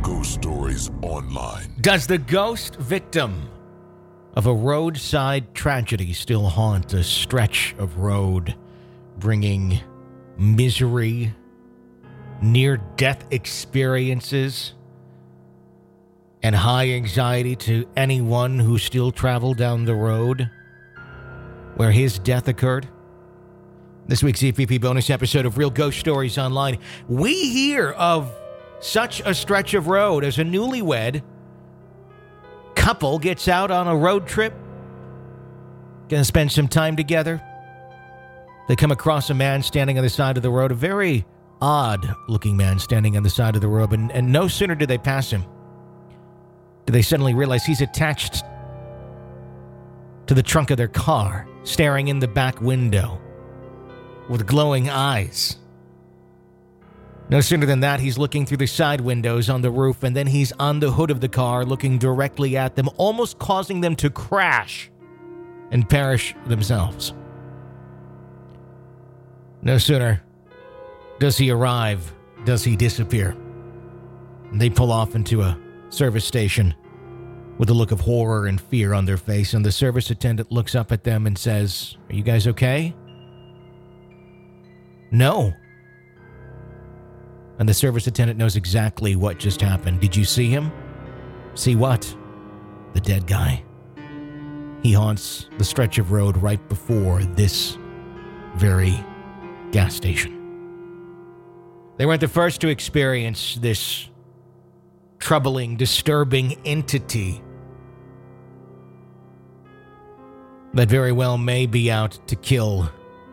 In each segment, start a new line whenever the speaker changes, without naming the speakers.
Ghost Stories Online.
Does the ghost victim of a roadside tragedy still haunt a stretch of road, bringing misery, near-death experiences, and high anxiety to anyone who still traveled down the road where his death occurred? This week's EPP bonus episode of Real Ghost Stories Online, we hear of such a stretch of road as a newlywed couple gets out on a road trip, gonna spend some time together. They come across a man standing on the side of the road, a very odd-looking man standing on the side of the road, and no sooner do they pass him, do they suddenly realize he's attached to the trunk of their car, staring in the back window with glowing eyes. No sooner than that, he's looking through the side windows on the roof, and then he's on the hood of the car looking directly at them, almost causing them to crash and perish themselves. No sooner does he arrive, does he disappear. And they pull off into a service station with a look of horror and fear on their face, and the service attendant looks up at them and says, "Are you guys okay?" "No." And the service attendant knows exactly what just happened. "Did you see him?" "See what?" "The dead guy. He haunts the stretch of road right before this very gas station." They weren't the first to experience this troubling, disturbing entity that very well may be out to kill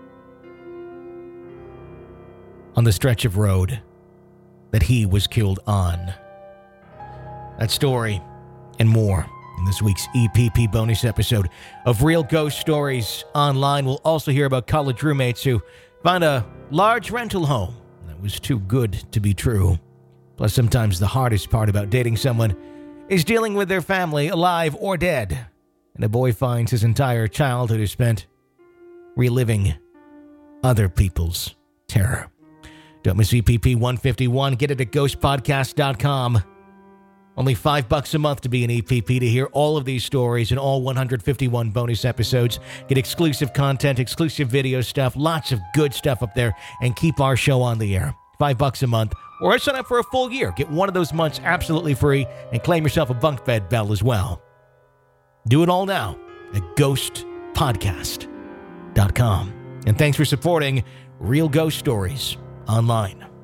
on the stretch of road that he was killed on. That story and more in this week's EPP bonus episode of Real Ghost Stories Online. We'll also hear about college roommates who found a large rental home that was too good to be true. Plus, sometimes the hardest part about dating someone is dealing with their family, alive or dead. And a boy finds his entire childhood is spent reliving other people's terror. Don't miss EPP 151. Get it at ghostpodcast.com. Only $5 a month to be an EPP to hear all of these stories and all 151 bonus episodes. Get exclusive content, exclusive video stuff, lots of good stuff up there, and keep our show on the air. $5 a month, or sign up for a full year. Get one of those months absolutely free and claim yourself a bunk bed bell as well. Do it all now at ghostpodcast.com. And thanks for supporting Real Ghost Stories Online.